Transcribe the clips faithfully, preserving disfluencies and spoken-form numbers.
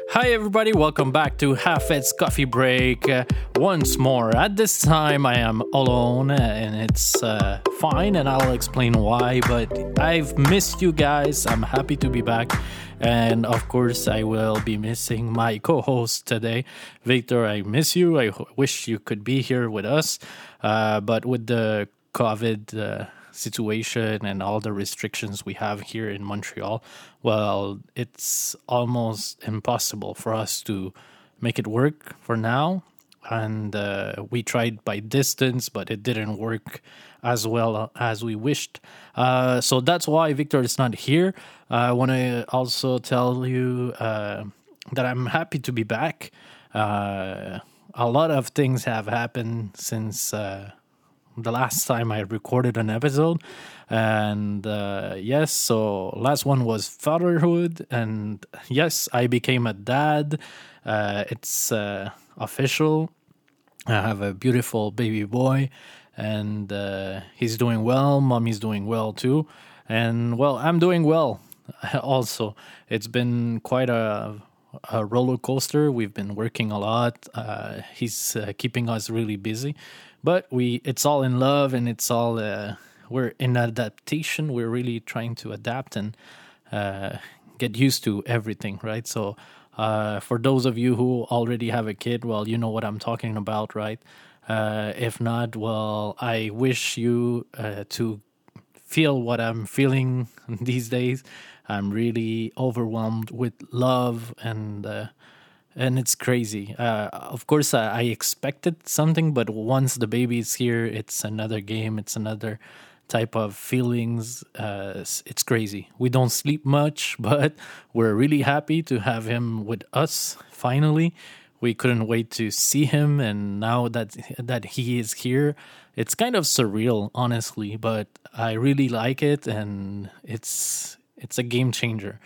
Hi, everybody. Welcome back to Half-Ed's Coffee Break uh, once more. At this time, I am alone, and it's uh, fine, and I'll explain why. But I've missed you guys. I'm happy to be back. And of course, I will be missing my co-host today. Victor, I miss you. I ho- wish you could be here with us. Uh, but with the COVID uh, situation and all the restrictions we have here in Montreal, well, it's almost impossible for us to make it work for now. And uh, we tried by distance, but it didn't work as well as we wished. Uh, so that's why Victor is not here. Uh, I want to also tell you uh, that I'm happy to be back. Uh, a lot of things have happened since uh, the last time I recorded an episode. And uh, yes, so last one was fatherhood. And yes, I became a dad. Uh, it's uh, official. I have a beautiful baby boy, and uh, he's doing well. Mommy's doing well too. And well, I'm doing well also. It's been quite a, a roller coaster. We've been working a lot. Uh, he's uh, keeping us really busy, but we it's all in love, and it's all uh, we're in adaptation. We're really trying to adapt and uh, get used to everything, right? So uh, for those of you who already have a kid, well, you know what I'm talking about, right? Uh, if not, well, I wish you uh, to feel what I'm feeling these days. I'm really overwhelmed with love, and uh, and it's crazy. Uh, of course, I, I expected something, but once the baby is here, it's another game. It's another type of feelings. Uh, it's, it's crazy. We don't sleep much, but we're really happy to have him with us finally. We couldn't wait to see him, and now that that he is here, it's kind of surreal, honestly. But I really like it, and it's it's a game changer.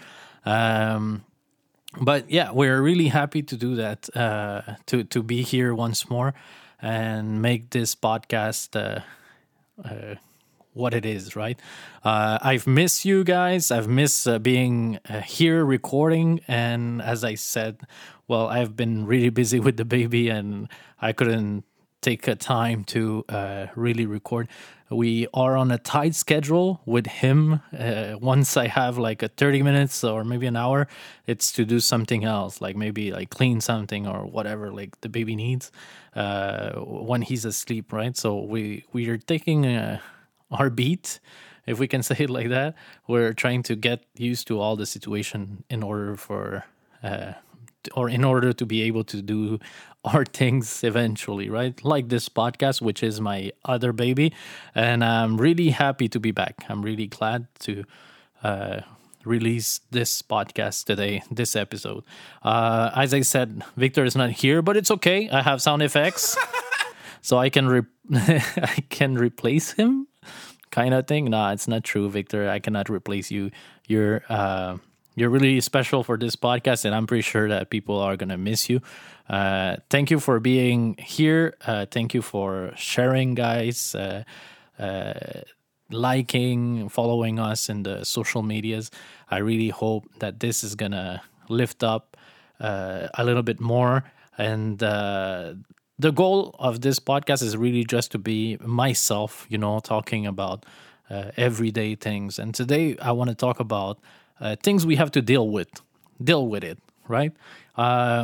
Um, but yeah, we're really happy to do that. Uh, to to be here once more and make this podcast Uh, uh, what it is, right? Uh, I've missed you guys. I've missed uh, being uh, here recording. And as I said, well, I've been really busy with the baby, and I couldn't take a time to uh, really record. We are on a tight schedule with him. Uh, once I have like a thirty minutes or maybe an hour, it's to do something else, like maybe like clean something or whatever like the baby needs uh, when he's asleep, right? So we, we are taking a our beat, if we can say it like that. We're trying to get used to all the situation in order for, uh, or in order to be able to do our things eventually, right? Like this podcast, which is my other baby. And I'm really happy to be back. I'm really glad to uh, release this podcast today, this episode. Uh, as I said, Victor is not here, but it's okay. I have sound effects. So I can re- I can replace him, kind of thing. No, it's not true, Victor. I cannot replace you. You're uh, you're really special for this podcast, and I'm pretty sure that people are gonna miss you. Uh, thank you for being here. Uh, thank you for sharing, guys. Uh, uh, liking, following us in the social medias. I really hope that this is gonna lift up uh, a little bit more, and uh, the goal of this podcast is really just to be myself, you know, talking about uh, everyday things. And today I want to talk about uh, things we have to deal with, deal with it, right? Uh,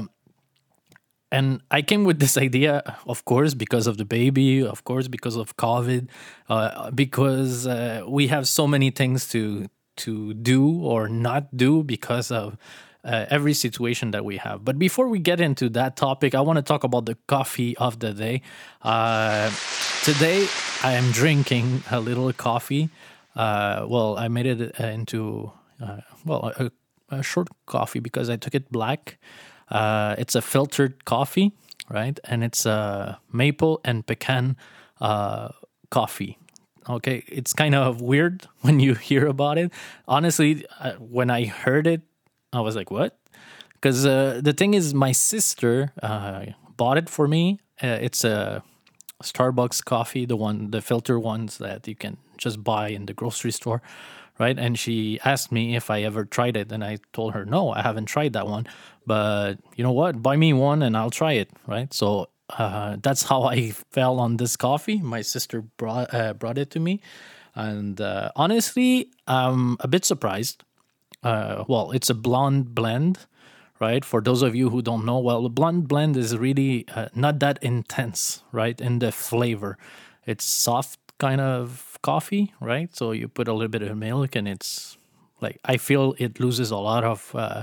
and I came with this idea, of course, because of the baby, of course, because of COVID, uh, because uh, we have so many things to to do or not do because of Uh, every situation that we have. But before we get into that topic, I want to talk about the coffee of the day. Uh, today, I am drinking a little coffee. Uh, well, I made it into, uh, well, a, a short coffee because I took it black. Uh, it's a filtered coffee, right? And it's a maple and pecan uh, coffee. Okay, it's kind of weird when you hear about it. Honestly, uh, when I heard it, I was like, what? Because uh, the thing is, my sister uh, bought it for me. Uh, it's a Starbucks coffee, the one, the filter ones that you can just buy in the grocery store, right? And she asked me if I ever tried it, and I told her no, I haven't tried that one. But you know what? Buy me one, and I'll try it, right? So uh, that's how I fell on this coffee. My sister brought uh, brought it to me, and uh, honestly, I'm a bit surprised. Uh, well, it's a blonde blend, right? For those of you who don't know, well, the blonde blend is really uh, not that intense, right? In the flavor, it's soft kind of coffee, right? So you put a little bit of milk, and it's like I feel it loses a lot of uh,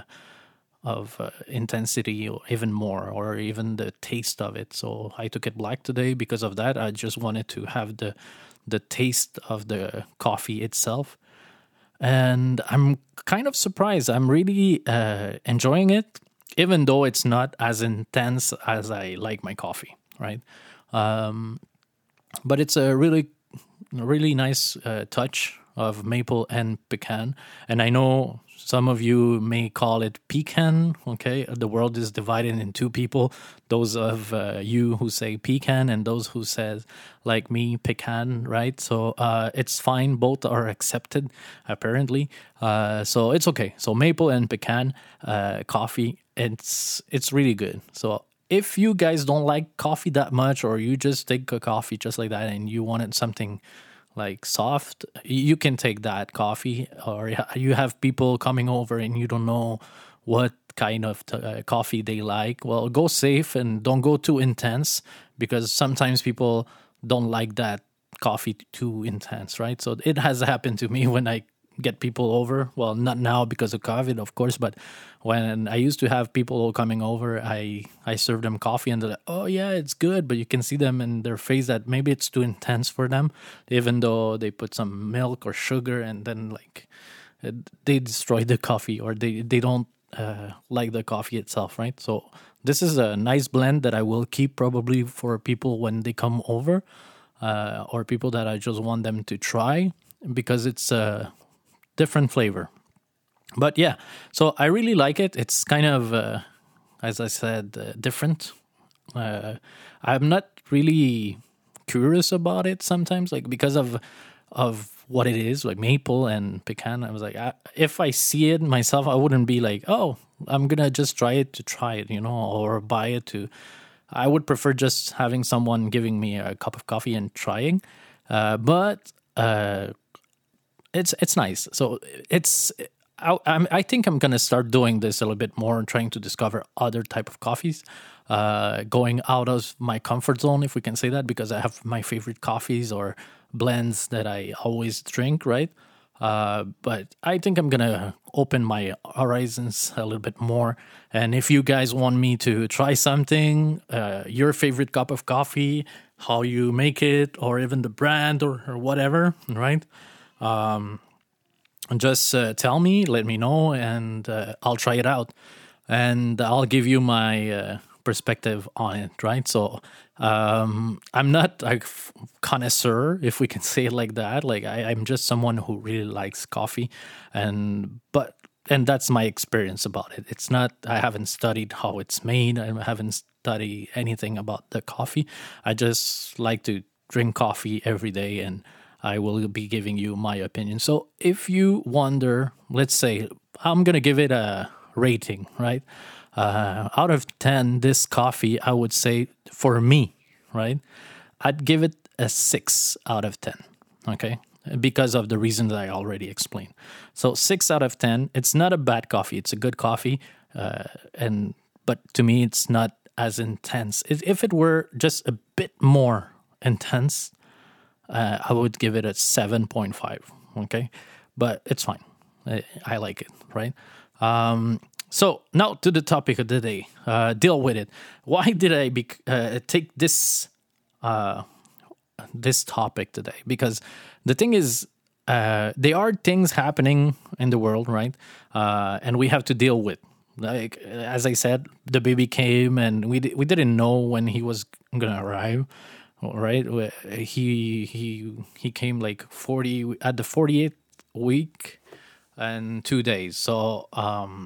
of uh, intensity, or even more, or even the taste of it. So I took it black today because of that. I just wanted to have the the taste of the coffee itself. And I'm kind of surprised. I'm really uh, enjoying it, even though it's not as intense as I like my coffee, right? Um, but it's a really, really nice uh, touch of maple and pecan. And I know some of you may call it pecan, okay? The world is divided in two people. Those of uh, you who say pecan and those who says, like me, pecan, right? So uh, it's fine. Both are accepted, apparently. Uh, so it's okay. So maple and pecan uh, coffee, it's it's really good. So if you guys don't like coffee that much, or you just take a coffee just like that and you wanted something like soft, you can take that coffee. Or you have people coming over and you don't know what kind of t- uh, coffee they like, well, go safe and don't go too intense, because sometimes people don't like that coffee too intense, right? So it has happened to me when I get people over. Well, not now because of COVID, of course, but when I used to have people coming over, I I serve them coffee and they're like, oh yeah, it's good, but you can see them in their face that maybe it's too intense for them, even though they put some milk or sugar, and then like they destroy the coffee, or they they don't uh, like the coffee itself, right? So this is a nice blend that I will keep probably for people when they come over, uh, or people that I just want them to try, because it's a different flavor. But yeah, so I really like it. It's kind of, uh, as I said, uh, different. Uh, I'm not really curious about it sometimes, like because of of what it is, like maple and pecan. I was like, I, if I see it myself, I wouldn't be like, oh, I'm gonna just try it to try it, you know, or buy it to. I would prefer just having someone giving me a cup of coffee and trying. Uh, but uh, it's it's nice. So it's I, I'm, I think I'm gonna start doing this a little bit more and trying to discover other type of coffees, uh, going out of my comfort zone, if we can say that, because I have my favorite coffees or blends that I always drink, right? Uh, but I think I'm gonna open my horizons a little bit more. And if you guys want me to try something, uh, your favorite cup of coffee, how you make it, or even the brand, or, or whatever, right? Um, just uh, tell me, let me know, and uh, I'll try it out, and I'll give you my uh, perspective on it, right? So um, I'm not a connoisseur, if we can say it like that. Like I, I'm just someone who really likes coffee, and but and that's my experience about it. It's not, I haven't studied how it's made. I haven't studied anything about the coffee. I just like to drink coffee every day, and I will be giving you my opinion. So if you wonder, let's say, I'm going to give it a rating, right? Uh, out of ten, this coffee, I would say for me, right? I'd give it a six out of ten, okay? Because of the reasons I already explained. So six out of ten, it's not a bad coffee. It's a good coffee. Uh, and but to me, it's not as intense. If it were just a bit more intense, Uh, I would give it a seven point five, okay? But it's fine. I, I like it, right? Um, so now to the topic of the day. Uh, deal with it. Why did I be, uh, take this uh, this topic today? Because the thing is, uh, there are things happening in the world, right? Uh, and we have to deal with. Like, as I said, the baby came, and we we didn't know when he was going to arrive. Right, he he he came like forty at the forty-eighth week and two days. So um,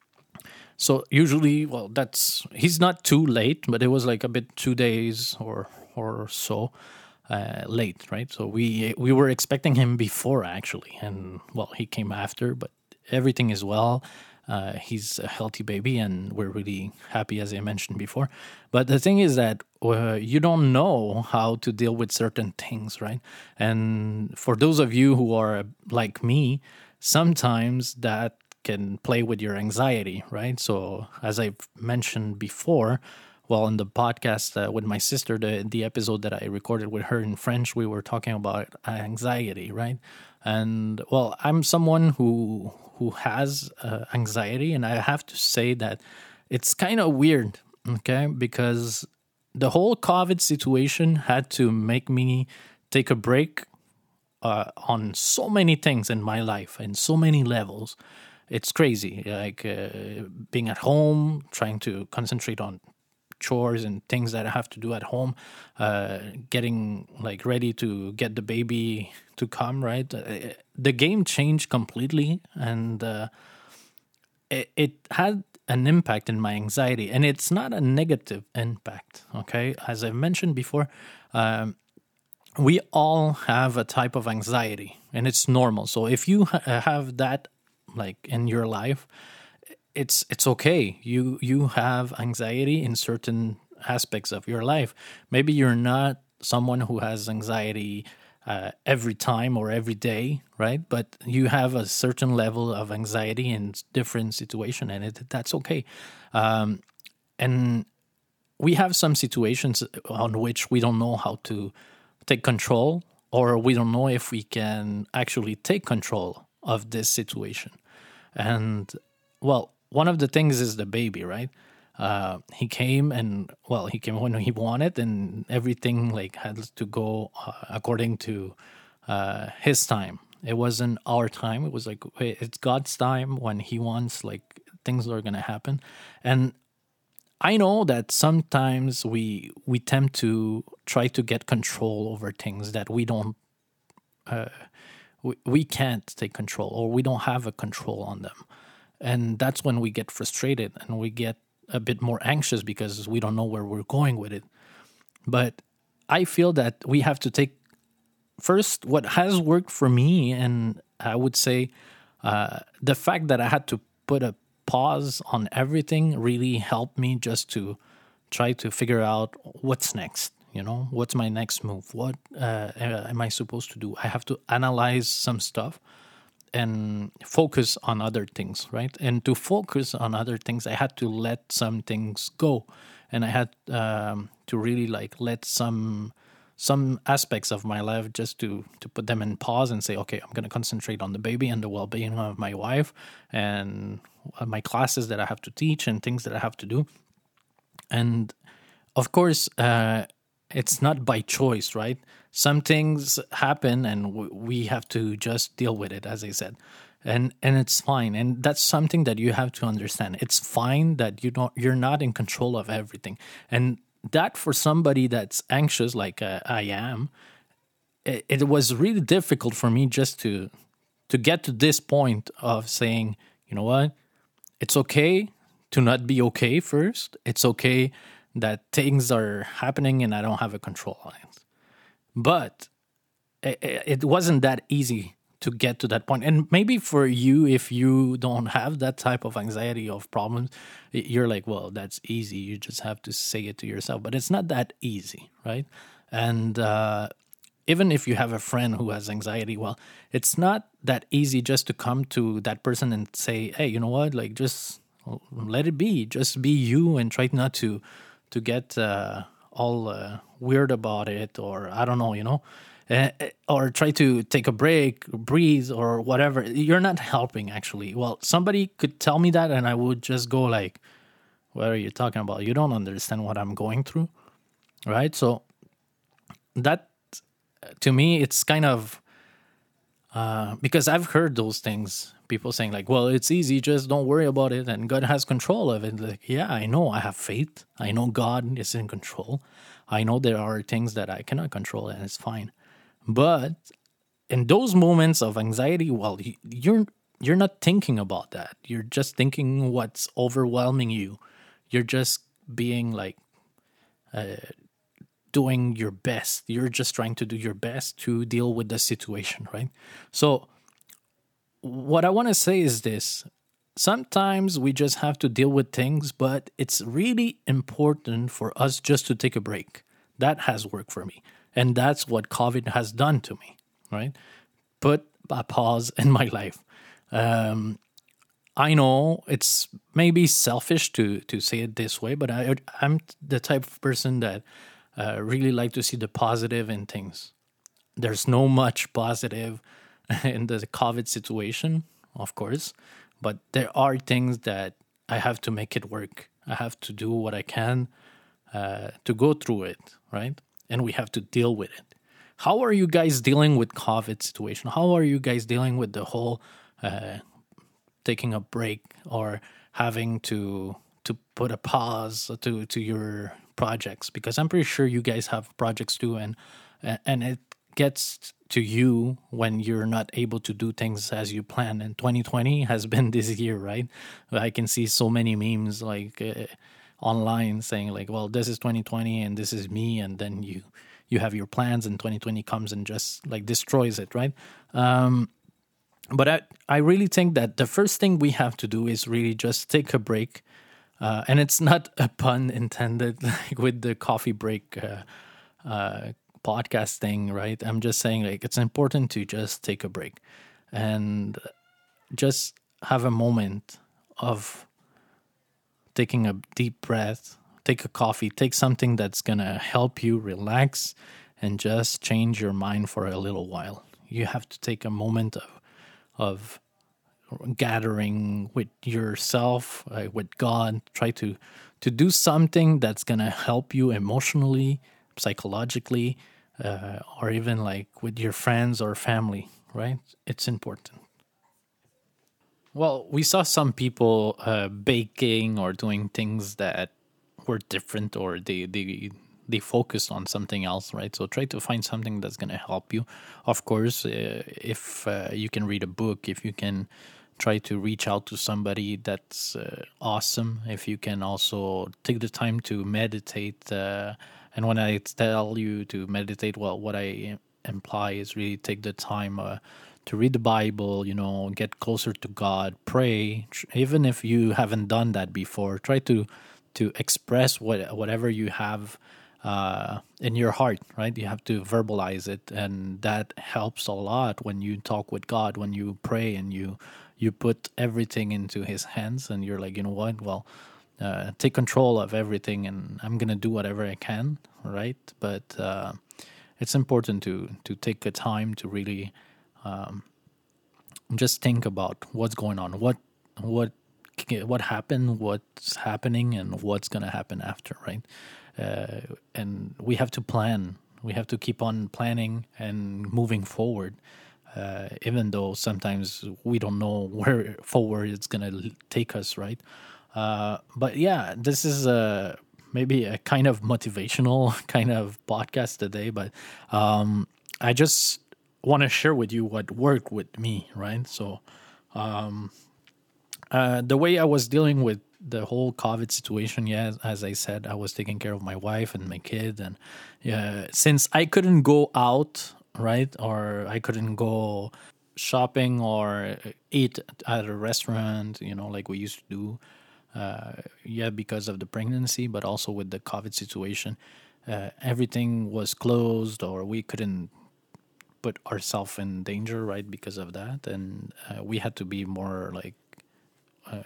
so usually, well, that's he's not too late, but it was like a bit two days or or so. uh, late, right? So we we were expecting him before actually, and well, he came after, but everything is well. Uh, he's a healthy baby, and we're really happy, as I mentioned before. But the thing is that uh, you don't know how to deal with certain things, right? And for those of you who are like me, sometimes that can play with your anxiety, right? So as I've mentioned before, well, in the podcast uh, with my sister, the the episode that I recorded with her in French, we were talking about anxiety, right? And well, I'm someone who who has uh, anxiety, and I have to say that it's kind of weird, okay? Because the whole COVID situation had to make me take a break uh, on so many things in my life and so many levels. It's crazy, like uh, being at home, trying to concentrate on chores and things that I have to do at home, uh, getting like ready to get the baby to come, right? Uh, the game changed completely, and uh, it, it had an impact in my anxiety, and it's not a negative impact, okay? As I mentioned before, um, we all have a type of anxiety, and it's normal. So if you ha- have that like in your life, it's it's okay. You you have anxiety in certain aspects of your life. Maybe you're not someone who has anxiety uh, every time or every day, right? But you have a certain level of anxiety in different situation, and it, that's okay. Um, and we have some situations on which we don't know how to take control, or we don't know if we can actually take control of this situation. And well, one of the things is the baby, right? Uh, he came and, well, he came when he wanted, and everything like had to go uh, according to uh, his time. It wasn't our time. It was like, wait, it's God's time. When he wants, like, things are going to happen. And I know that sometimes we we tend to try to get control over things that we don't, uh, we, we can't take control, or we don't have a control on them. And that's when we get frustrated and we get a bit more anxious because we don't know where we're going with it. But I feel that we have to take first what has worked for me. And I would say uh, the fact that I had to put a pause on everything really helped me just to try to figure out what's next. You know, what's my next move? What uh, am I supposed to do? I have to analyze some stuff and focus on other things, right? And to focus on other things, I had to let some things go, and I had um, to really like let some some aspects of my life just to to put them in pause and say, okay, I'm going to concentrate on the baby and the well-being of my wife and my classes that I have to teach and things that I have to do. And of course, uh, it's not by choice, right? Some things happen and w- we have to just deal with it, as I said. And and it's fine. And that's something that you have to understand. It's fine that you don't you're not in control of everything. And that, for somebody that's anxious like uh, I am, it, it was really difficult for me just to to get to this point of saying, you know what? It's okay to not be okay first. It's okay that things are happening and I don't have a control on it. But it, it wasn't that easy to get to that point. And maybe for you, if you don't have that type of anxiety of problems, you're like, well, that's easy. You just have to say it to yourself. But it's not that easy, right? And uh, even if you have a friend who has anxiety, well, it's not that easy just to come to that person and say, hey, you know what? Like, just let it be. Just be you and try not to to get uh, all uh, weird about it, or I don't know, you know, uh, or try to take a break, breathe, or whatever. You're not helping, actually. Well, somebody could tell me that and I would just go like, what are you talking about? You don't understand what I'm going through, right? So that, to me, it's kind of, uh, because I've heard those things, people saying like, well, it's easy, just don't worry about it, and God has control of it. Like, yeah, I know, I have faith. I know God is in control. I know there are things that I cannot control, and it's fine. But in those moments of anxiety, well, you're you're not thinking about that. You're just thinking what's overwhelming you. You're just being like, uh, doing your best. You're just trying to do your best to deal with the situation, right? So what I want to say is this. Sometimes we just have to deal with things, but it's really important for us just to take a break. That has worked for me. And that's what COVID has done to me, right? Put a pause in my life. Um, I know it's maybe selfish to to say it this way, but I, I'm the type of person that uh, really like to see the positive in things. There's no much positive in the COVID situation, of course, but there are things that I have to make it work. I have to do what I can uh, to go through it, right? And we have to deal with it. How are you guys dealing with COVID situation? How are you guys dealing with the whole uh, taking a break or having to to put a pause to to your projects? Because I'm pretty sure you guys have projects too, and and it gets to you when you're not able to do things as you plan. And twenty twenty has been this year, right? I can see so many memes like uh, online saying like, well, this is twenty twenty and this is me, and then you you have your plans and twenty twenty comes and just like destroys it, right? Um, but I, I really think that the first thing we have to do is really just take a break. Uh, and it's not a pun intended like with the coffee break uh, uh, podcast thing, right? I'm just saying like it's important to just take a break and just have a moment of taking a deep breath, take a coffee, take something that's going to help you relax and just change your mind for a little while. You have to take a moment of of gathering with yourself, uh, with God, try to to do something that's going to help you emotionally, psychologically, uh, or even like with your friends or family, right? It's important. Well, we saw some people uh, baking or doing things that were different, or they they they focused on something else, right? So try to find something that's going to help you. Of course, uh, if uh, you can read a book, if you can try to reach out to somebody, that's uh, awesome. If you can also take the time to meditate, uh, and when I tell you to meditate, well, what I imply is really take the time uh, to read the Bible, you know, get closer to God, pray. Even if you haven't done that before, try to to express what whatever you have uh, in your heart, right? You have to verbalize it, and that helps a lot when you talk with God, when you pray and you you put everything into His hands, and you're like, you know what? Well, uh, take control of everything, and I'm gonna do whatever I can, right? But uh, it's important to to take a time to really um, just think about what's going on, what what what happened, what's happening, and what's gonna happen after, right? Uh, and we have to plan. We have to keep on planning and moving forward, uh, even though sometimes we don't know where forward it's going to take us, right? Uh, but yeah, this is a, maybe a kind of motivational kind of podcast today, but um, I just want to share with you what worked with me, right? So um, uh, the way I was dealing with the whole COVID situation, yeah, as I said, I was taking care of my wife and my kid, and yeah, since I couldn't go out, right, or I couldn't go shopping or eat at a restaurant, you know, like we used to do, uh, yeah, because of the pregnancy, but also with the COVID situation, uh, everything was closed, or we couldn't put ourselves in danger, right, because of that, and uh, we had to be more like Uh,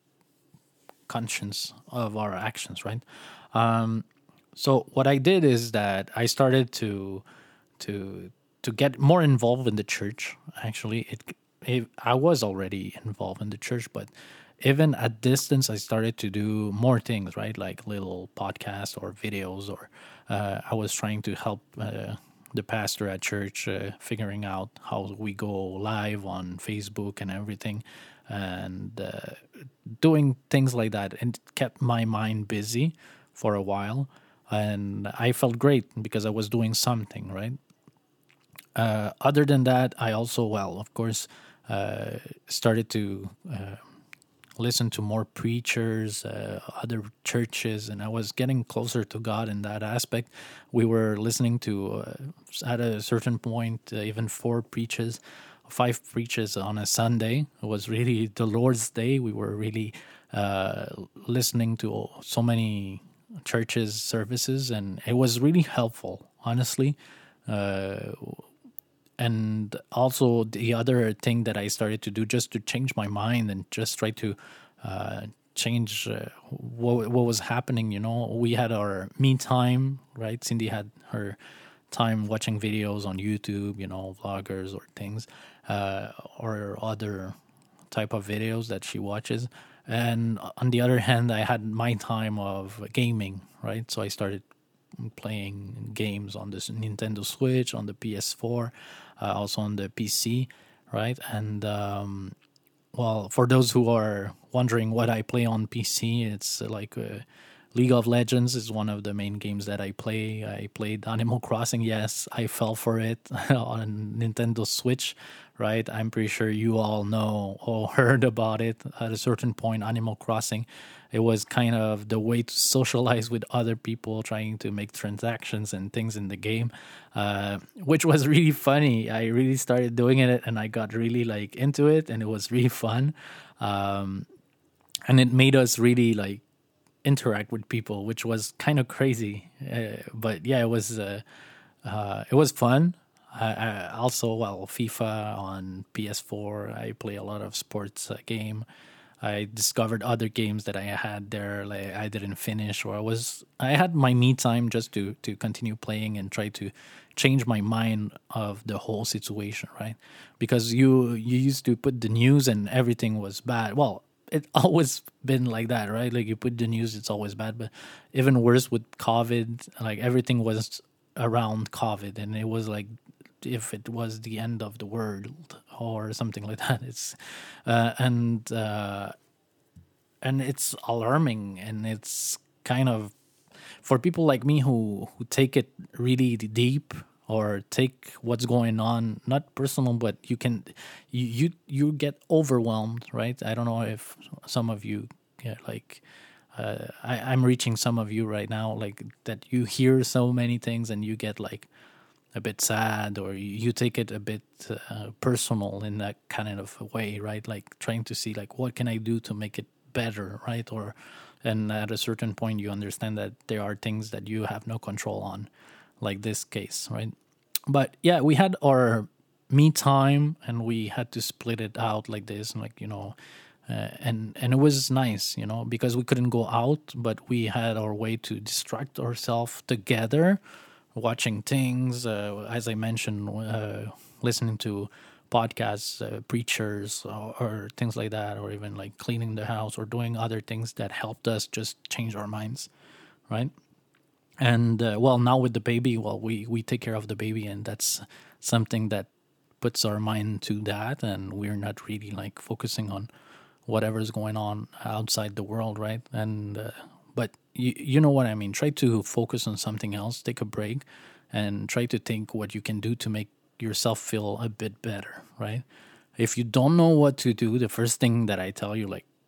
conscious of our actions, right? Um, so what I did is that I started to to to get more involved in the church. Actually, it, it I was already involved in the church, but even at distance, I started to do more things, right? Like little podcasts or videos, or uh, I was trying to help uh, the pastor at church uh, figuring out how we go live on Facebook and everything, and uh, doing things like that, and it kept my mind busy for a while, and I felt great because I was doing something, right? Uh, other than that, I also, well, of course, uh, started to uh, listen to more preachers, uh, other churches, and I was getting closer to God in that aspect. We were listening to, uh, at a certain point, uh, even four preachers, five preachers on a Sunday. It was really the Lord's Day. We were really uh, listening to so many churches' services, and it was really helpful, honestly. Uh, and also the other thing that I started to do just to change my mind and just try to uh, change uh, what, what was happening, you know, we had our me time, right? Cindy had her time watching videos on YouTube, you know, vloggers or things, uh, or other type of videos that she watches. And on the other hand, I had my time of gaming, right? So I started playing games on the Nintendo Switch, on the P S four, uh, also on the P C, right? And um, well, for those who are wondering what I play on P C, it's like uh, League of Legends is one of the main games that I play. I played Animal Crossing. Yes, I fell for it on Nintendo Switch, right? I'm pretty sure you all know or heard about it at a certain point, Animal Crossing. It was kind of the way to socialize with other people, trying to make transactions and things in the game, uh, which was really funny. I really started doing it and I got really like into it, and it was really fun. Um, and it made us really like interact with people, which was kind of crazy. Uh, but yeah, it was uh, uh, it was fun. I, I also, well, FIFA on P S four. I play a lot of sports uh, game. I discovered other games that I had there, like I didn't finish, or I was I had my me time just to to continue playing and try to change my mind of the whole situation, right? Because you you used to put the news and everything was bad. Well, it always been like that, right? Like you put the news, it's always bad. But even worse with COVID, like everything was around COVID, and it was like if it was the end of the world or something like that. It's uh, and uh, and it's alarming, and it's kind of for people like me who who take it really deep or take what's going on not personal, but you can you you, you get overwhelmed, right? I don't know if some of you get like uh, I, I'm reaching some of you right now, like that you hear so many things and you get like a bit sad, or you take it a bit uh, personal in that kind of a way, right? Like trying to see like what can I do to make it better, right? Or and at a certain point you understand that there are things that you have no control on, like this case, right? But yeah, we had our me time and we had to split it out like this, and like, you know, uh, and and it was nice, you know, because we couldn't go out, but we had our way to distract ourselves together, watching things, uh, as I mentioned, uh, listening to podcasts, uh, preachers, or, or things like that, or even like cleaning the house or doing other things that helped us just change our minds, right? And uh, well, now with the baby, well, we, we take care of the baby, and that's something that puts our mind to that, and we're not really like focusing on whatever's going on outside the world, right? And uh, but you, you know what I mean. Try to focus on something else, take a break, and try to think what you can do to make yourself feel a bit better, right? If you don't know what to do, the first thing that I tell you, like,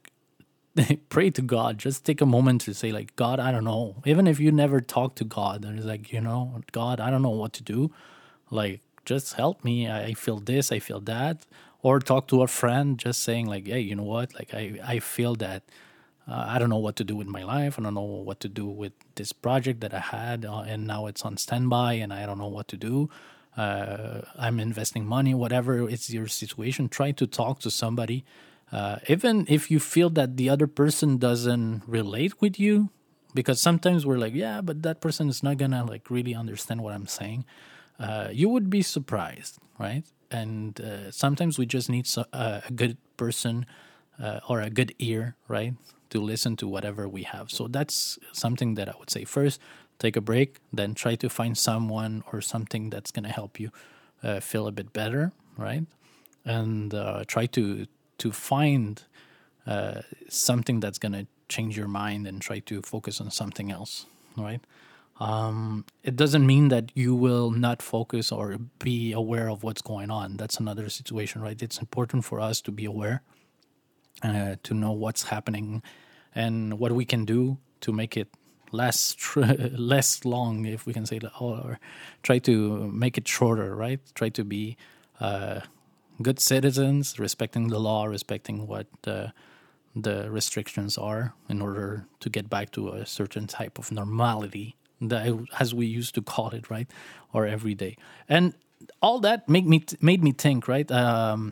pray to God. Just take a moment to say, like, God, I don't know. Even if you never talk to God, and it's like, you know, God, I don't know what to do. Like, just help me. I feel this, I feel that. Or talk to a friend, just saying, like, hey, you know what? Like, I, I feel that uh, I don't know what to do with my life. I don't know what to do with this project that I had, uh, and now it's on standby, and I don't know what to do. Uh, I'm investing money, whatever it's your situation. Try to talk to somebody. Uh, even if you feel that the other person doesn't relate with you, because sometimes we're like, yeah, but that person is not gonna like really understand what I'm saying. Uh, you would be surprised, right? And uh, sometimes we just need so, uh, a good person uh, or a good ear, right, to listen to whatever we have. So that's something that I would say. First, take a break, then try to find someone or something that's gonna help you uh, feel a bit better, right? And uh, try to to find uh, something that's going to change your mind, and try to focus on something else, right? Um, it doesn't mean that you will not focus or be aware of what's going on. That's another situation, right? It's important for us to be aware, uh, to know what's happening and what we can do to make it less tr- less long, if we can say that, or try to make it shorter, right? Try to be uh, good citizens, respecting the law, respecting what uh, the restrictions are, in order to get back to a certain type of normality, that, as we used to call it, right, or every day. And all that made me made me think, right? Um,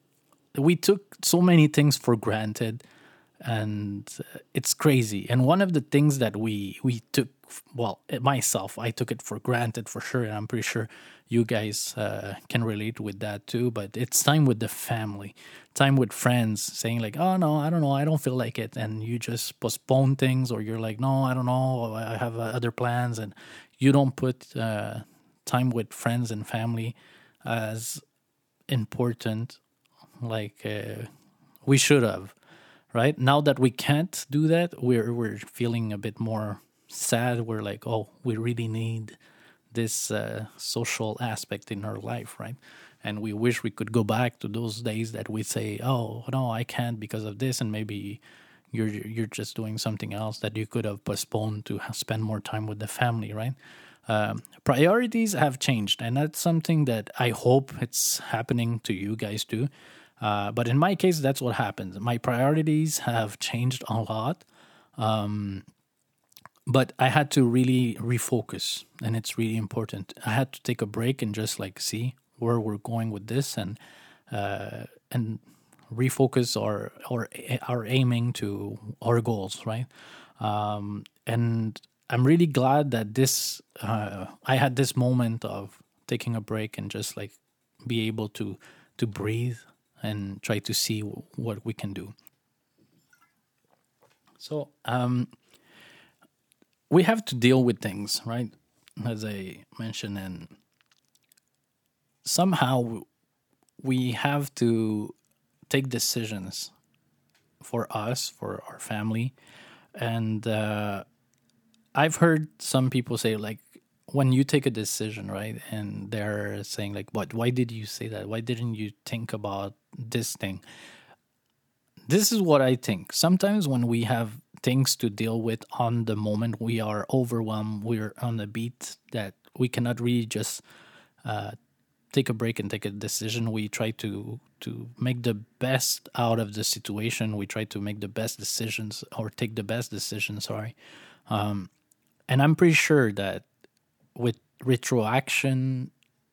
we took so many things for granted, and it's crazy. And one of the things that we we took, well, myself, I took it for granted for sure, and I'm pretty sure you guys uh, can relate with that too. But it's time with the family, time with friends, saying like, oh no, I don't know, I don't feel like it, and you just postpone things, or you're like, no, I don't know, I have uh, other plans, and you don't put uh, time with friends and family as important like uh, we should have. Right now that we can't do that, we're we're feeling a bit more sad. We're like, oh, we really need this uh, social aspect in our life, right? And we wish we could go back to those days that we say, oh no, I can't because of this, and maybe you're you're just doing something else that you could have postponed to spend more time with the family, right? Um, priorities have changed, and that's something that I hope it's happening to you guys too. Uh, but in my case, that's what happens. My priorities have changed a lot, um, but I had to really refocus, and it's really important. I had to take a break and just like see where we're going with this, and uh, and refocus our or our aiming to our goals, right? Um, and I'm really glad that this uh, I had this moment of taking a break and just like be able to to breathe and try to see w- what we can do. So um, we have to deal with things, right? As I mentioned, and somehow we have to take decisions for us, for our family. And uh, I've heard some people say, like, when you take a decision, right, and they're saying, like, what, why did you say that? Why didn't you think about this thing? This is what I think. Sometimes when we have things to deal with on the moment, we are overwhelmed, we're on a beat that we cannot really just uh, take a break and take a decision. We try to to make the best out of the situation. We try to make the best decisions, or take the best decisions, sorry. Um, and I'm pretty sure that with retroaction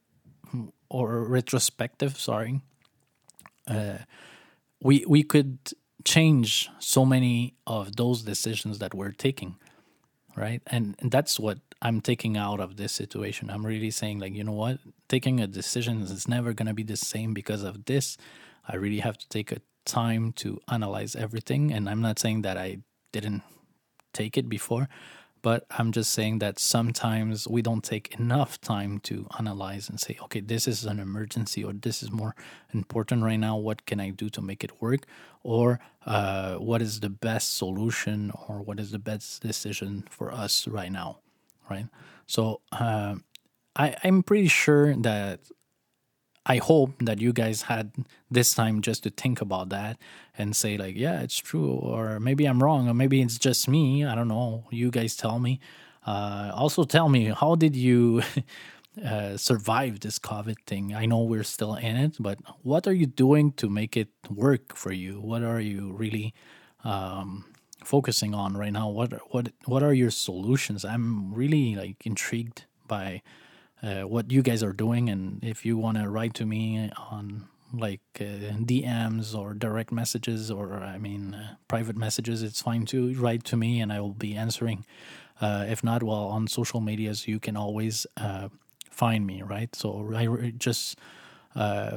or retrospective, sorry, uh, we we could change so many of those decisions that we're taking, right? And, and that's what I'm taking out of this situation. I'm really saying, like, you know what? Taking a decision is never going to be the same because of this. I really have to take a time to analyze everything. And I'm not saying that I didn't take it before, but I'm just saying that sometimes we don't take enough time to analyze and say, okay, this is an emergency, or this is more important right now. What can I do to make it work? Or uh, what is the best solution, or what is the best decision for us right now, right? So uh, I, I'm pretty sure that I hope that you guys had this time just to think about that and say, like, yeah, it's true, or maybe I'm wrong, or maybe it's just me. I don't know. You guys tell me. Uh, also tell me, how did you uh, survive this COVID thing? I know we're still in it, but what are you doing to make it work for you? What are you really um, focusing on right now? What what what are your solutions? I'm really like intrigued by Uh, what you guys are doing, and if you want to write to me on like uh, D Ms or direct messages, or I mean uh, private messages, it's fine to write to me and I will be answering. Uh, if not, well, on social medias you can always uh, find me, right? So I re- just uh,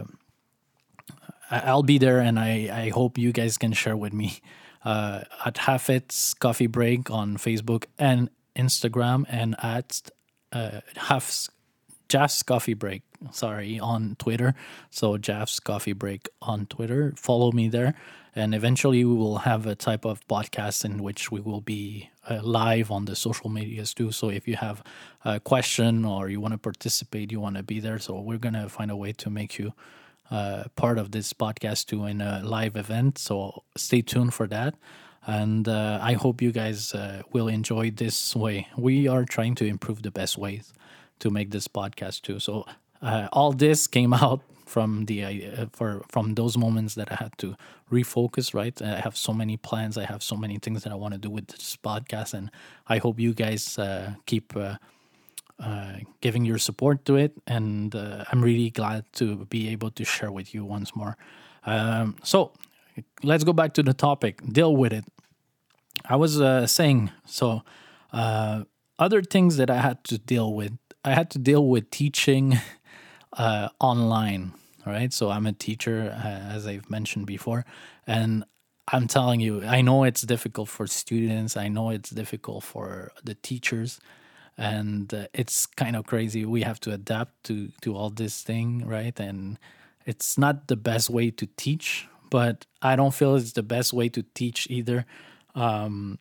I- I'll be there, and I, I hope you guys can share with me uh, at Hafet's Coffee Break on Facebook and Instagram, and at uh, Haf's Jaff's Coffee Break, sorry, on Twitter. So Jaff's Coffee Break on Twitter. Follow me there. And eventually we will have a type of podcast in which we will be uh, live on the social medias too. So if you have a question, or you want to participate, you want to be there. So we're going to find a way to make you uh, part of this podcast too in a live event. So stay tuned for that. And uh, I hope you guys uh, will enjoy this way. We are trying to improve the best ways to make this podcast too. So uh, all this came out from the uh, for from those moments that I had to refocus. Right, I have so many plans. I have so many things that I want to do with this podcast, and I hope you guys uh, keep uh, uh, giving your support to it. And uh, I'm really glad to be able to share with you once more. Um, so let's go back to the topic. Deal with it. I was uh, saying, so uh, other things that I had to deal with. I had to deal with teaching uh, online, right? So I'm a teacher, uh, as I've mentioned before, and I'm telling you, I know it's difficult for students. I know it's difficult for the teachers, and uh, it's kind of crazy. We have to adapt to to all this thing, right? And it's not the best way to teach, but I don't feel it's the best way to teach either. Um,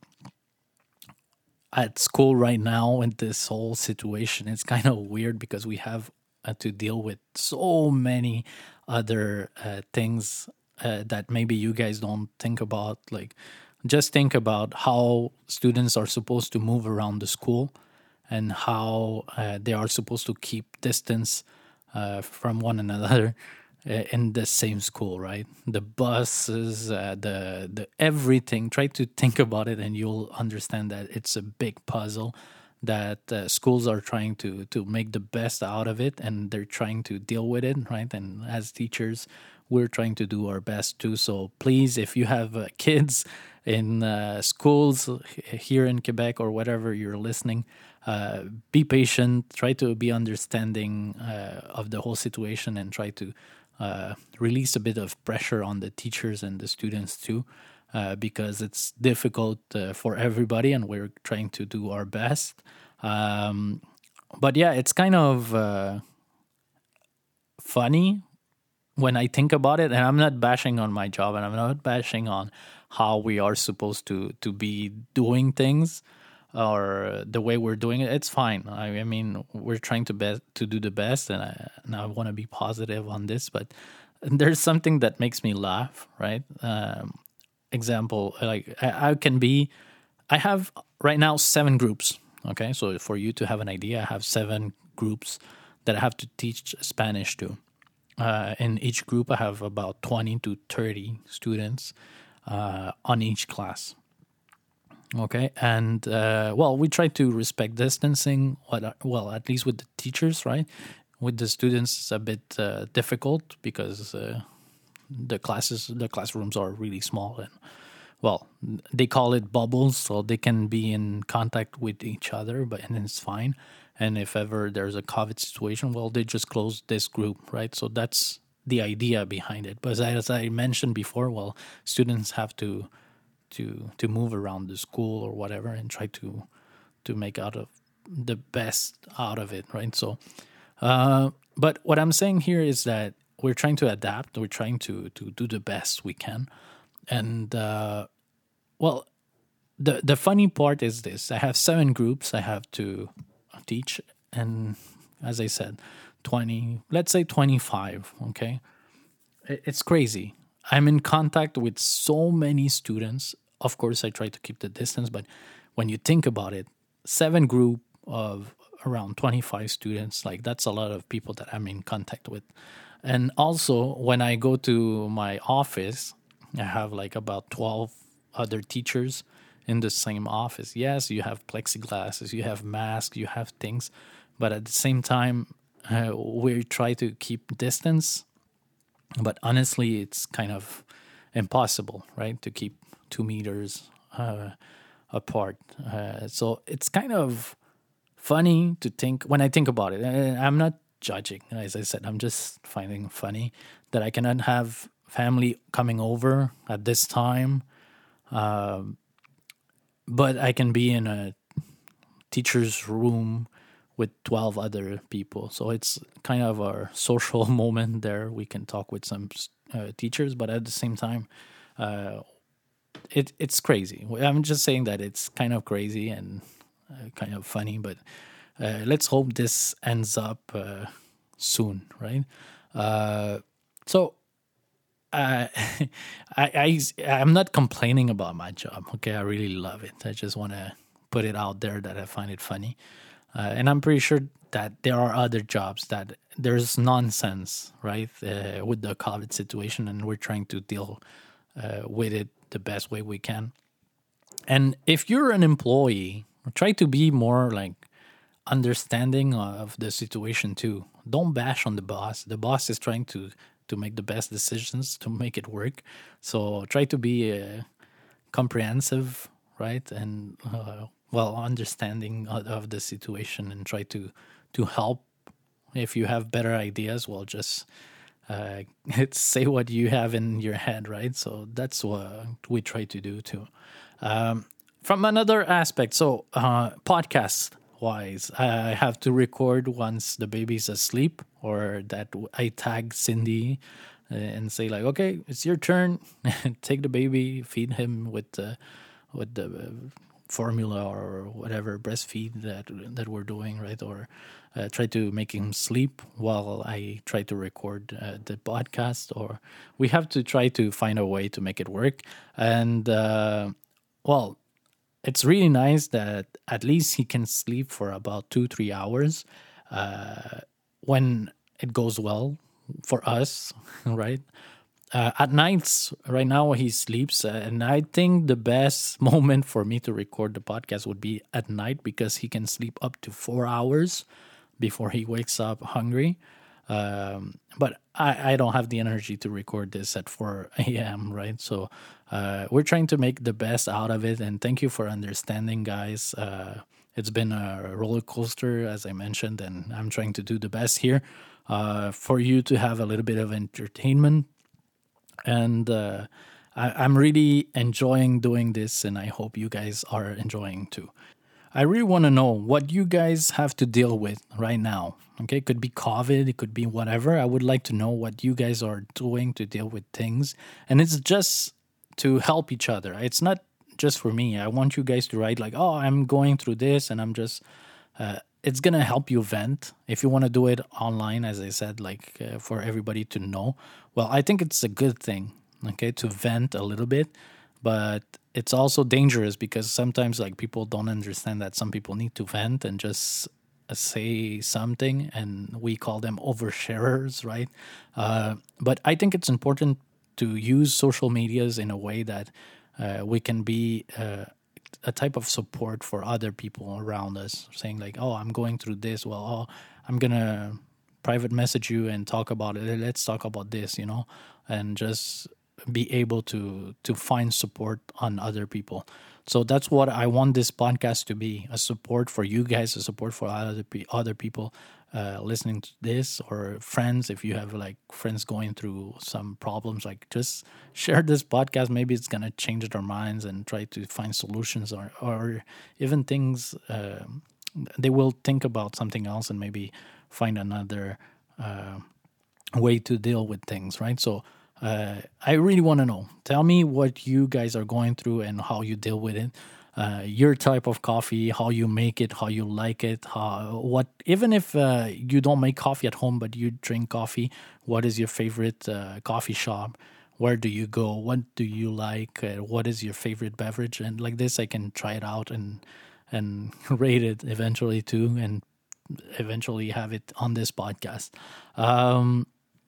at school right now in this whole situation, it's kind of weird because we have uh, to deal with so many other uh, things uh, that maybe you guys don't think about. Like, just think about how students are supposed to move around the school and how uh, they are supposed to keep distance uh, from one another in the same school, right? The buses, uh, the the everything. Try to think about it, and you'll understand that it's a big puzzle that uh, schools are trying to to make the best out of it, and they're trying to deal with it, right? And as teachers, we're trying to do our best too. So please, if you have uh, kids in uh, schools here in Quebec or whatever you're listening, uh, be patient. Try to be understanding uh, of the whole situation, and try to Uh, release a bit of pressure on the teachers and the students too, uh, because it's difficult uh, for everybody, and we're trying to do our best. Um, but yeah, it's kind of uh, funny when I think about it, and I'm not bashing on my job, and I'm not bashing on how we are supposed to to be doing things or the way we're doing it. It's fine. I, I mean, we're trying to be, to do the best, and I, and I want to be positive on this. But there's something that makes me laugh, right? Um, example, like I, I can be, I have right now seven groups. Okay, so for you to have an idea, I have seven groups that I have to teach Spanish to. Uh, in each group, I have about twenty to thirty students uh, on each class. Okay, and uh, well, we try to respect distancing. Well, at least with the teachers, right? With the students, it's a bit uh, difficult because uh, the classes, the classrooms are really small, and well, they call it bubbles, so they can be in contact with each other, but and it's fine. And if ever there's a COVID situation, well, they just close this group, right? So that's the idea behind it. But as I mentioned before, well, students have to. to to move around the school or whatever, and try to to make out of the best out of it, right? So uh but what I'm saying here is that we're trying to adapt, we're trying to to do the best we can. And uh well, the the funny part is this: I have seven groups I have to teach, and as I said, twenty, let's say twenty-five. Okay, it's crazy. I'm in contact with so many students. Of course, I try to keep the distance, but when you think about it, seven group of around twenty-five students, like that's a lot of people that I'm in contact with. And also, when I go to my office, I have like about twelve other teachers in the same office. Yes, you have plexiglasses, you have masks, you have things, but at the same time, uh, we try to keep distance. But honestly, it's kind of impossible, right, to keep two meters uh, apart. Uh, so it's kind of funny to think, when I think about it. I'm not judging, as I said. I'm just finding funny that I cannot have family coming over at this time, uh, but I can be in a teacher's room with twelve other people. So it's kind of a social moment there. We can talk with some uh, teachers, but at the same time, uh, it it's crazy. I'm just saying that it's kind of crazy and uh, kind of funny, but uh, let's hope this ends up uh, soon, right? Uh, So uh, I, I I'm not complaining about my job. Okay, I really love it. I just want to put it out there that I find it funny, uh, and I'm pretty sure that there are other jobs that there's nonsense, right, uh, with the COVID situation, and we're trying to deal uh, with it the best way we can. And if you're an employee, try to be more like understanding of the situation too. Don't bash on the boss. The boss is trying to to make the best decisions to make it work. So try to be uh, comprehensive, right, and uh, well understanding of, of the situation, and try to to help. If you have better ideas, well, just uh, say what you have in your head, right? So that's what we try to do too. Um, from another aspect, so uh, podcast wise, I have to record once the baby's asleep, or that I tag Cindy uh, and say like, okay, it's your turn. Take the baby, feed him with the with the uh, formula or whatever breastfeed that that we're doing, right? Or uh, try to make him sleep while I try to record uh, the podcast. Or we have to try to find a way to make it work. And uh, well, it's really nice that at least he can sleep for about two, three hours uh, when it goes well for us, right? Uh, at nights, right now he sleeps, uh, and I think the best moment for me to record the podcast would be at night, because he can sleep up to four hours before he wakes up hungry. Um, but I, I don't have the energy to record this at four a.m., right? So uh, we're trying to make the best out of it, and thank you for understanding, guys. Uh, it's been a roller coaster, as I mentioned, and I'm trying to do the best here uh, for you to have a little bit of entertainment. And uh, I, I'm really enjoying doing this, and I hope you guys are enjoying too. I really want to know what you guys have to deal with right now. Okay, it could be COVID, it could be whatever. I would like to know what you guys are doing to deal with things. And it's just to help each other. It's not just for me. I want you guys to write like, oh, I'm going through this, and I'm just... Uh, it's going to help you vent. If you want to do it online, as I said, like uh, for everybody to know, well, I think it's a good thing, okay, to vent a little bit. But it's also dangerous, because sometimes like people don't understand that some people need to vent and just uh, say something, and we call them oversharers, right? Uh, but I think it's important to use social medias in a way that uh, we can be uh, a type of support for other people around us, saying like, oh, I'm going through this. Well, oh, I'm going to private message you and talk about it. Let's talk about this, you know, and just be able to to find support on other people. So that's what I want this podcast to be, a support for you guys, a support for other, other people uh, listening to this, or friends. If you have like friends going through some problems, like just share this podcast. Maybe it's going to change their minds and try to find solutions, or, or even things, uh, they will think about something else and maybe find another uh, way to deal with things, right? So Uh, I really want to know. Tell me what you guys are going through and how you deal with it. Uh, your type of coffee, how you make it, how you like it, how what. Even if uh, you don't make coffee at home, but you drink coffee, what is your favorite uh, coffee shop? Where do you go? What do you like? Uh, what is your favorite beverage? And like this, I can try it out and and rate it eventually too, and eventually have it on this podcast. Um,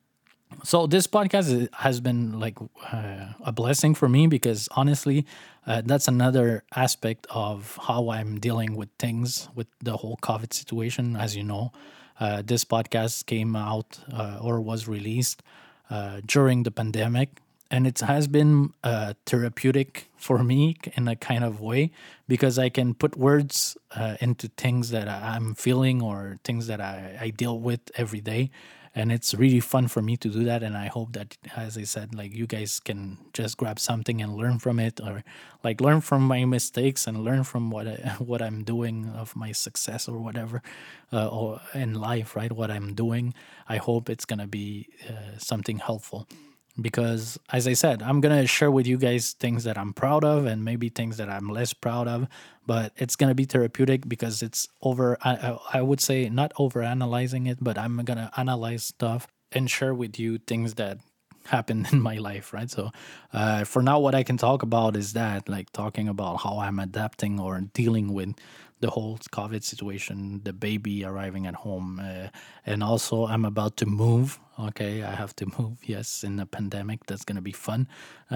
So this podcast has been like uh, a blessing for me, because honestly, uh, that's another aspect of how I'm dealing with things with the whole COVID situation. As you know, uh, this podcast came out uh, or was released uh, during the pandemic, and it has been uh, therapeutic for me in a kind of way, because I can put words uh, into things that I'm feeling, or things that I, I deal with every day. And it's really fun for me to do that. And I hope that, as I said, like you guys can just grab something and learn from it, or like learn from my mistakes and learn from what I, what I'm doing of my success or whatever, uh, or in life, right? What I'm doing. I hope it's gonna be uh, something helpful, because as I said, I'm gonna share with you guys things that I'm proud of, and maybe things that I'm less proud of. But it's gonna be therapeutic, because it's over. I, I would say not over analyzing it, but I'm gonna analyze stuff and share with you things that happened in my life, right? So uh, for now, what I can talk about is that, like talking about how I'm adapting or dealing with the whole COVID situation, the baby arriving at home, uh, and also I'm about to move. Okay, I have to move. Yes, in the pandemic, that's gonna be fun.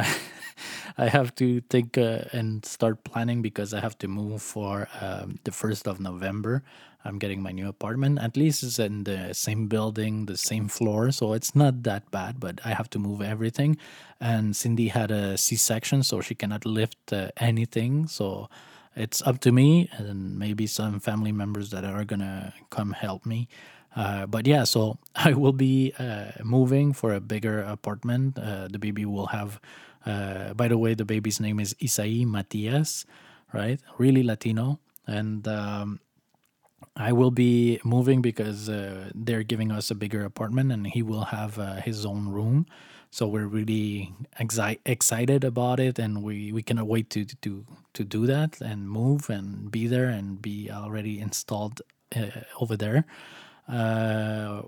I have to think uh, and start planning because I have to move for um, the first of November. I'm getting my new apartment. At least it's in the same building, the same floor, so it's not that bad. But I have to move everything. And Cindy had a C-section, so she cannot lift uh, anything. So it's up to me and maybe some family members that are gonna come help me. Uh, but yeah, so I will be uh, moving for a bigger apartment. Uh, the baby will have, uh, by the way, the baby's name is Isai Matias, right? Really Latino. And um, I will be moving because uh, they're giving us a bigger apartment and he will have uh, his own room. So we're really exi- excited about it, and we, we cannot wait to, to to do that and move and be there and be already installed uh, over there. Uh,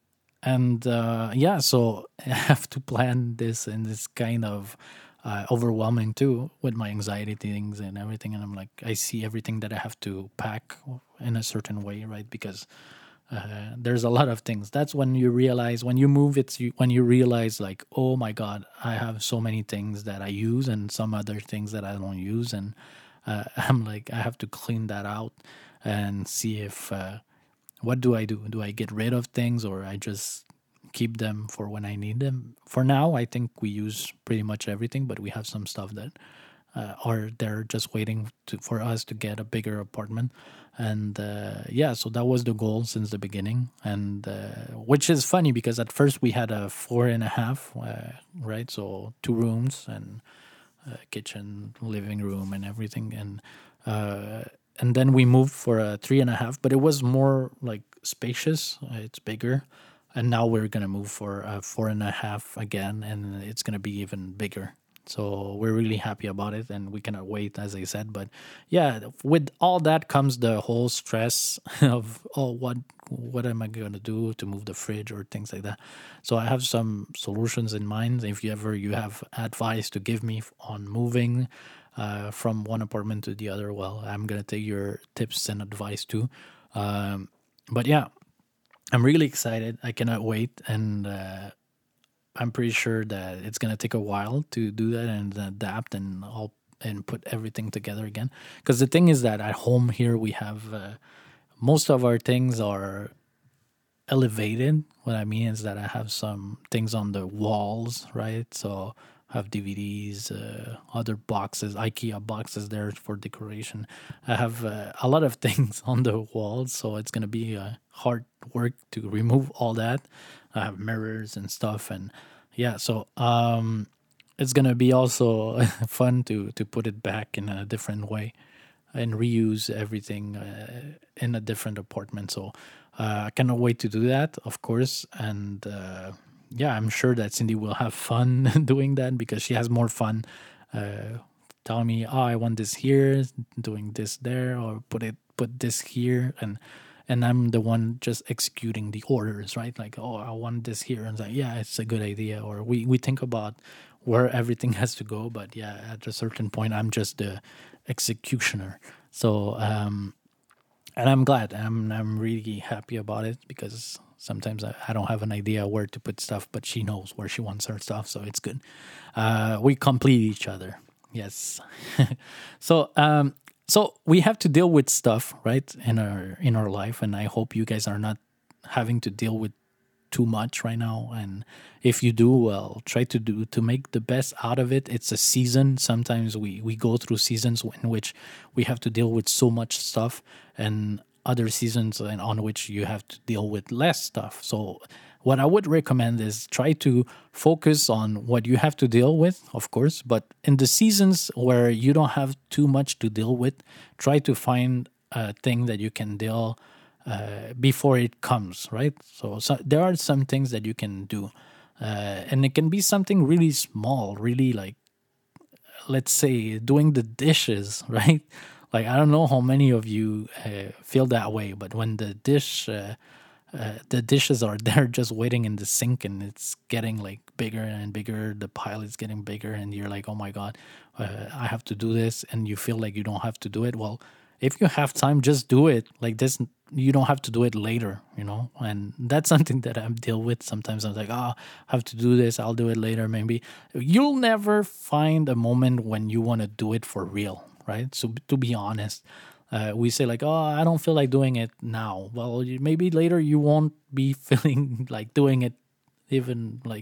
and uh, yeah, so I have to plan this, and it's kind of uh, overwhelming too with my anxiety things and everything. And I'm like, I see everything that I have to pack in a certain way, right? Because uh, there's a lot of things. That's when you realize, when you move, it's you, when you realize like, oh my God, I have so many things that I use and some other things that I don't use. And uh, I'm like, I have to clean that out and see if, uh, what do I do? Do I get rid of things or I just keep them for when I need them? For now, I think we use pretty much everything, but we have some stuff that uh, are there just waiting to, for us to get a bigger apartment. And uh, yeah, so that was the goal since the beginning. And uh, which is funny because at first we had a four and a half, uh, right? So two rooms and a kitchen, living room, and everything. And uh, and then we moved for a three and a half, but it was more like spacious. It's bigger. And now we're gonna move for a four and a half again, and it's gonna be even bigger. So we're really happy about it, and we cannot wait, as I said. But yeah, with all that comes the whole stress of, oh, what what am I going to do to move the fridge or things like that. So I have some solutions in mind. If you ever you have advice to give me on moving uh, from one apartment to the other, well, I'm going to take your tips and advice too. Um, but yeah, I'm really excited. I cannot wait. And uh, I'm pretty sure that it's gonna take a while to do that and adapt and all and put everything together again. Because the thing is that at home here we have uh, most of our things are elevated. What I mean is that I have some things on the walls, right? So I have D V Ds, uh, other boxes, IKEA boxes there for decoration. I have uh, a lot of things on the walls, so it's gonna be uh, hard work to remove all that. I have mirrors and stuff, and yeah, so um, it's gonna be also fun to to put it back in a different way and reuse everything uh, in a different apartment. So uh, I cannot wait to do that, of course, and uh, yeah, I'm sure that Cindy will have fun doing that because she has more fun uh, telling me, "Oh, I want this here, doing this there, or put it put this here," and. And I'm the one just executing the orders, right? Like, oh, I want this here. And it's like, yeah, it's a good idea. Or we, we think about where everything has to go. But yeah, at a certain point, I'm just the executioner. So, um, and I'm glad. I'm I'm really happy about it because sometimes I, I don't have an idea where to put stuff, but she knows where she wants her stuff. So it's good. Uh, we complete each other. Yes. so, um, So we have to deal with stuff, right, in our in our life, and I hope you guys are not having to deal with too much right now. And if you do, well, try to do to make the best out of it. It's a season. Sometimes we we go through seasons in which we have to deal with so much stuff, and other seasons on which you have to deal with less stuff. So what I would recommend is try to focus on what you have to deal with, of course, but in the seasons where you don't have too much to deal with, try to find a thing that you can deal uh, before it comes, right? So, so there are some things that you can do, uh, and it can be something really small, really like, let's say, doing the dishes, right? Like, I don't know how many of you uh, feel that way, but when the dish... Uh, uh, the dishes are there just waiting in the sink, and it's getting like bigger and bigger. The pile is getting bigger, and you're like, oh my God, uh, I have to do this. And you feel like you don't have to do it. Well, if you have time, just do it. Like this, you don't have to do it later, you know? And that's something that I deal with. Sometimes I'm like, oh, I have to do this. I'll do it later, maybe. You'll never find a moment when you want to do it for real, right? So to be honest, uh, we say like, oh, I don't feel like doing it now. Well, maybe later you won't be feeling like doing it even like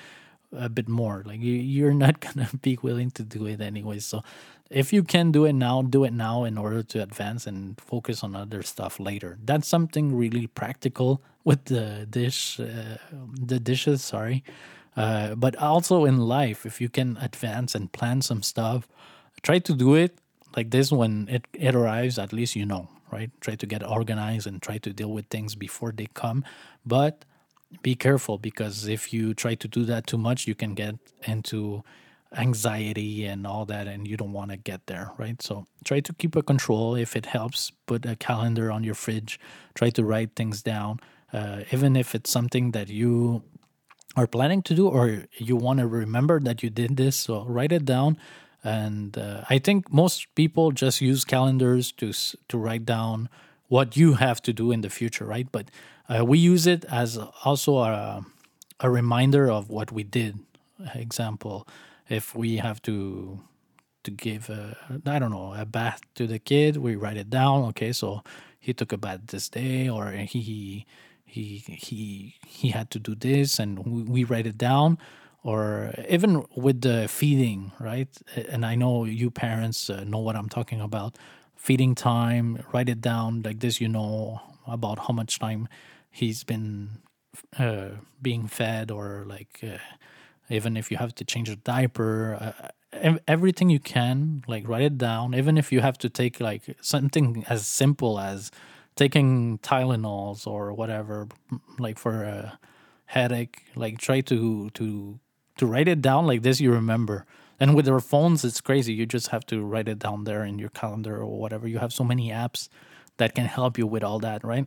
a bit more. Like you, you're not going to be willing to do it anyway. So if you can do it now, do it now in order to advance and focus on other stuff later. That's something really practical with the dish, uh, the dishes, sorry. Uh, but also in life, if you can advance and plan some stuff, try to do it like this when it, it arrives, at least you know, right? Try to get organized and try to deal with things before they come. But be careful, because if you try to do that too much, you can get into anxiety and all that, and you don't want to get there, right? So try to keep a control. If it helps, put a calendar on your fridge. Try to write things down, uh, even if it's something that you are planning to do or you want to remember that you did this. So write it down. And uh, I think most people just use calendars to to write down what you have to do in the future, right? But uh, we use it as also a, a reminder of what we did. Example, if we have to to give a, I don't know, a bath to the kid, we write it down. Okay, so he took a bath this day, or he he he he had to do this, and we, we write it down. Or even with the feeding, right? And I know you parents uh, know what I'm talking about. Feeding time, write it down like this. You know about how much time he's been uh, being fed, or like uh, even if you have to change a diaper, uh, everything you can, like write it down. Even if you have to take like something as simple as taking Tylenols or whatever, like for a headache, like try to to to write it down like this. You remember. And with our phones, it's crazy. You just have to write it down there in your calendar or whatever. You have so many apps that can help you with all that, right?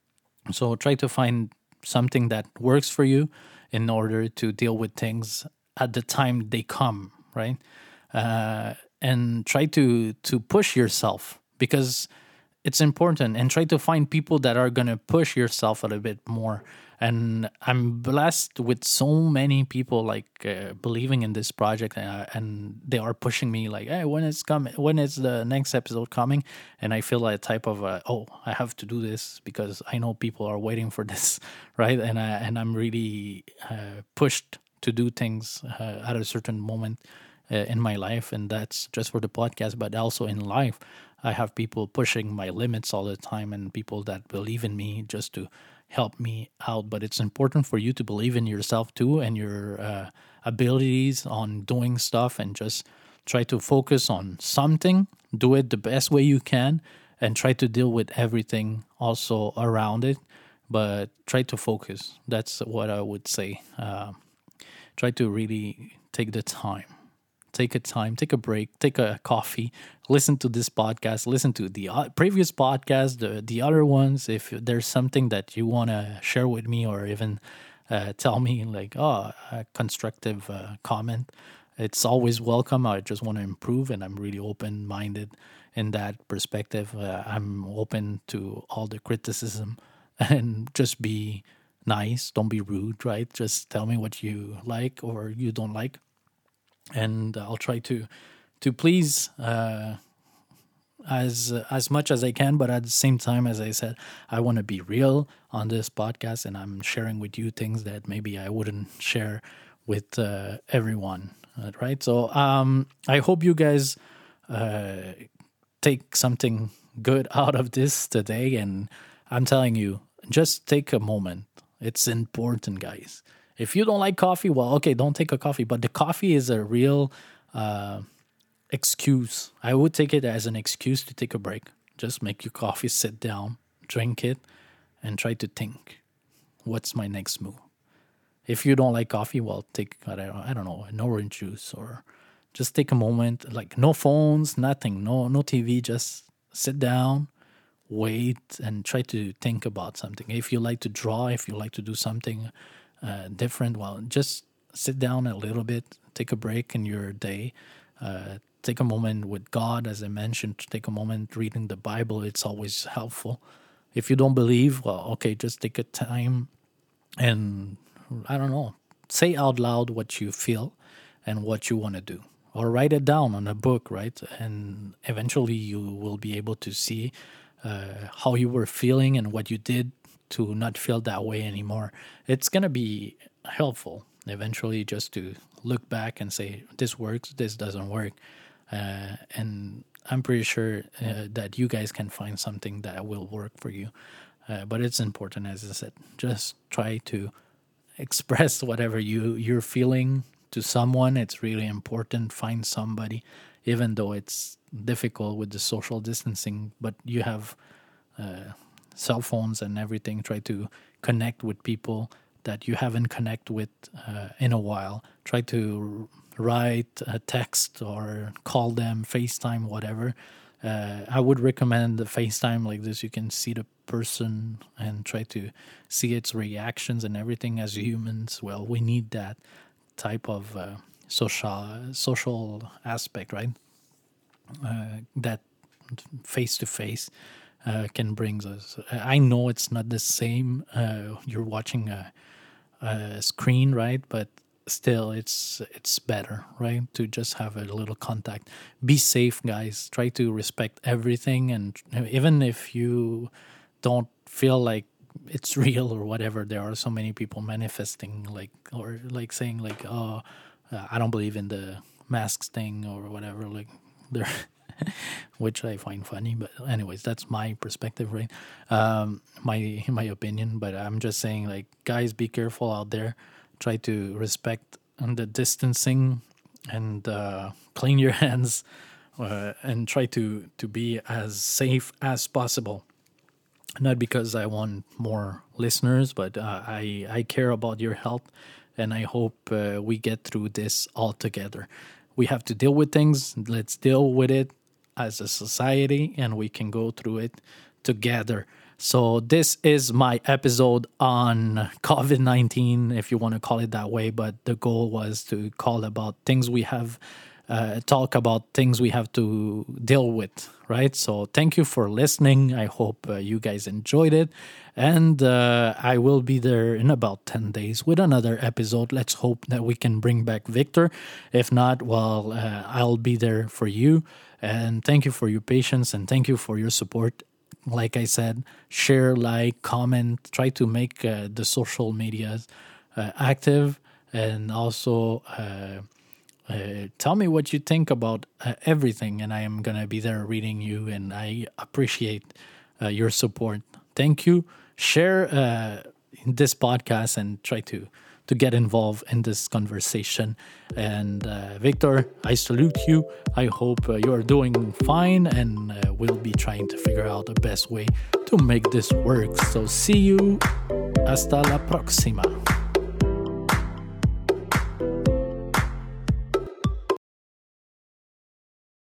So try to find something that works for you in order to deal with things at the time they come, right? Uh, and try to to push yourself, because it's important, and try to find people that are going to push yourself a little bit more. And I'm blessed with so many people like uh, believing in this project, uh, and they are pushing me like, hey, when it's coming, when is the next episode coming? And I feel like a type of, uh, oh, I have to do this because I know people are waiting for this, right? And, I, and I'm really uh, pushed to do things uh, at a certain moment uh, in my life. And that's just for the podcast, but also in life. I have people pushing my limits all the time, and people that believe in me just to help me out. But it's important for you to believe in yourself too, and your uh, abilities on doing stuff, and just try to focus on something, do it the best way you can, and try to deal with everything also around it. But try to focus. That's what I would say. Uh, try to really take the time. Take a time, take a break, take a coffee, listen to this podcast, listen to the previous podcast, the, the other ones. If there's something that you want to share with me, or even uh, tell me like, oh, a constructive uh, comment, it's always welcome. I just want to improve, and I'm really open-minded in that perspective. Uh, I'm open to all the criticism, and just be nice. Don't be rude, right? Just tell me what you like or you don't like. And I'll try to to please uh, as as much as I can, but at the same time, as I said, I want to be real on this podcast, and I'm sharing with you things that maybe I wouldn't share with uh, everyone, right? So um, I hope you guys uh, take something good out of this today, and I'm telling you, just take a moment. It's important, guys. If you don't like coffee, well, okay, don't take a coffee. But the coffee is a real uh, excuse. I would take it as an excuse to take a break. Just make your coffee, sit down, drink it, and try to think, what's my next move? If you don't like coffee, well, take, I don't know, I don't know an orange juice, or just take a moment, like no phones, nothing, no no T V, just sit down, wait and try to think about something. If you like to draw, if you like to do something uh, different, well, just sit down a little bit, take a break in your day, uh, take a moment with God, as I mentioned, take a moment reading the Bible. It's always helpful. If you don't believe, well, okay, just take a time and, I don't know, say out loud what you feel and what you want to do. Or write it down on a book, right? And eventually you will be able to see uh, how you were feeling and what you did to not feel that way anymore. It's going to be helpful eventually just to look back and say, this works, this doesn't work. Uh, and I'm pretty sure uh, that you guys can find something that will work for you. Uh, but it's important, as I said, just try to express whatever you, you're feeling to someone. It's really important. Find somebody, even though it's difficult with the social distancing, but you have uh, cell phones and everything. Try to connect with people that you haven't connected with uh, in a while. Try to write a text or call them, FaceTime, whatever. Uh, I would recommend the FaceTime like this. You can see the person and try to see its reactions and everything. As humans, well, we need that type of uh, social social aspect, right? Uh, that face to face can bring us. I know it's not the same. Uh, you're watching a, a screen, right? But still, it's it's better, right? To just have a little contact. Be safe, guys. Try to respect everything, and even if you don't feel like it's real or whatever, there are so many people manifesting like or like saying like, oh, uh, I don't believe in the masks thing or whatever, like there which I find funny, but anyways, that's my perspective, right? Um my my opinion. But I'm just saying, like, guys, be careful out there. Try to respect the distancing and uh clean your hands, uh, and try to to be as safe as possible. Not because I want more listeners, but uh, I, I care about your health, and I hope uh, we get through this all together. We have to deal with things. Let's deal with it as a society, and we can go through it together. So this is my episode on covid nineteen, if you want to call it that way, but the goal was to call about things we have Uh, talk about things we have to deal with, right? So thank you for listening. I hope uh, you guys enjoyed it. And uh, I will be there in about ten days with another episode. Let's hope that we can bring back Victor. If not, well, uh, I'll be there for you. And thank you for your patience, and thank you for your support. Like I said, share, like, comment, try to make uh, the social medias uh, active, and also uh, Uh, tell me what you think about uh, everything, and I am going to be there reading you, and I appreciate uh, your support. Thank you. Share uh, this podcast and try to, to get involved in this conversation. And uh, Victor, I salute you. I hope uh, you are doing fine, and uh, we'll be trying to figure out the best way to make this work. So see you. Hasta la próxima.